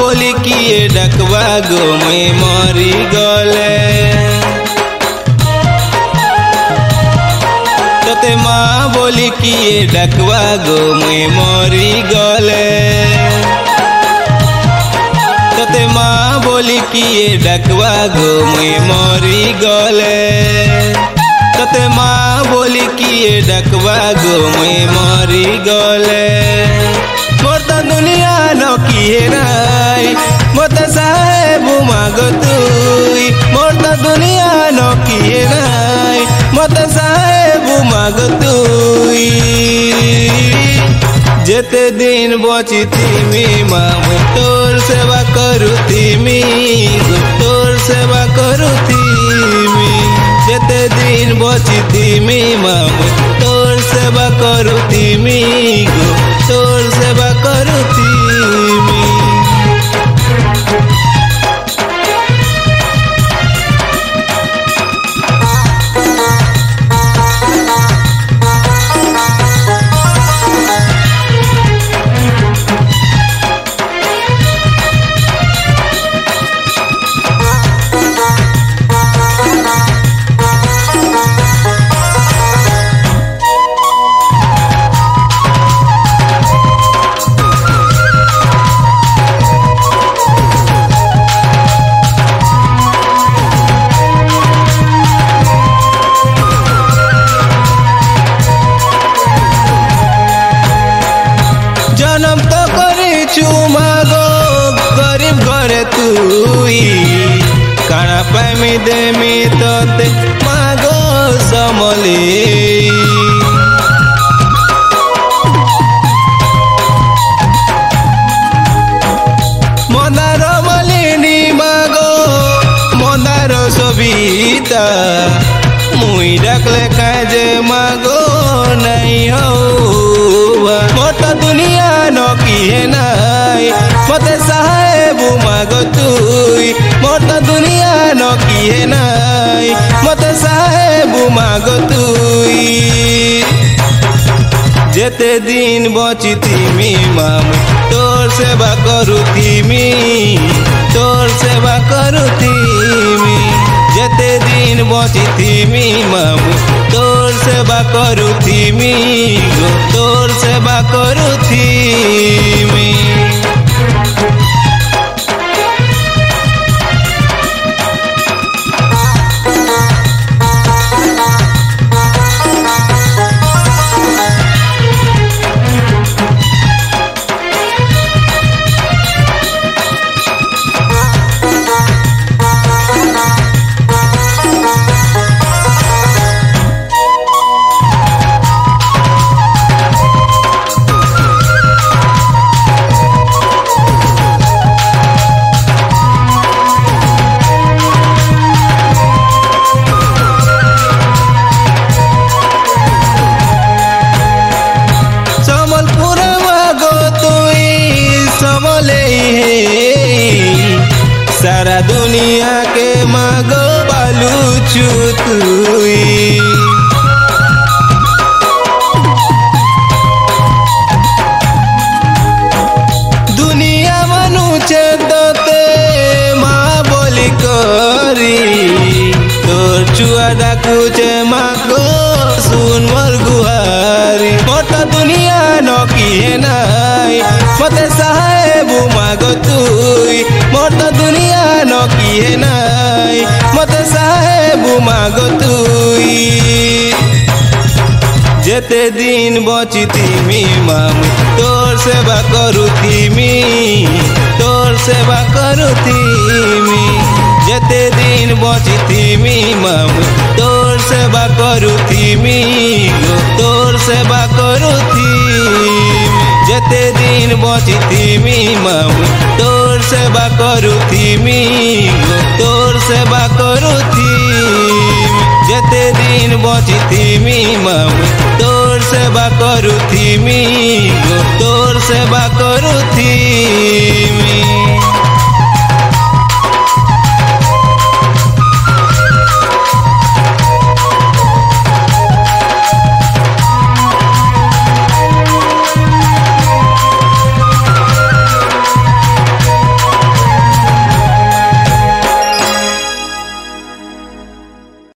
बोली किए डकवा गो मैं मरी गले तोते माँ बोली किए डकवा गो मैं मरी गले तोते माँ बोली किए डकवा गो मैं मरी गले तोते माँ बोली किए डकवा गो मैं मरी गले मोरता दुनिया न किए नाई मोरता साहेब मागो तुई मोरता दुनिया न किए नाई मोरता साहेब मागो तुई जेते दिन बची थी माँ तोर सेवा करू थी तोर सेवा करू थी जेते दिन बची थी माँ तोर सेवा करू थी तोर सेवा करू थी जन्म तो करी चुमागो गरीब घरे तुई काना पामी देमी तोते मागो समली मंदार मलिनी मागो मंदार सबिता मुई डाकले काजे मागो नहीं हो मोरता दुनिया न किए नाई मते साहेब मागो तुई मोरता दुनिया न किए नाई मते साहेब मागो तुई जेते दिन बची थी मामू तोर सेवा करू थी तोर सेवा करू थी जेते दिन बची थी मामू तोर सेवा करू थी तोर सेवा करू थी सारा दुनिया के मागो बालू चुतुई दुनिया मनुष्य दोते माँ बोली करी तोर चुआ डाकुचे मागो सुन मोर गुहारी मोरता दुनिया न किए नाई मते साहेब मागो तुई मोरता दुनिया न किए नाई मते साहेब मागो तुई जेते दिन बची थी मामू तोर सेवा करू थी तोर सेवा करू थी जेते दिन बची थी मामू तोर सेवा करू थी तोर सेवा करू थी जेते दिन बची थी मामू तोर सेवा करू थी तोर सेवा करू थी जेते दिन बची थी मामू तोर सेवा करू थी तोर सेवा करू थी।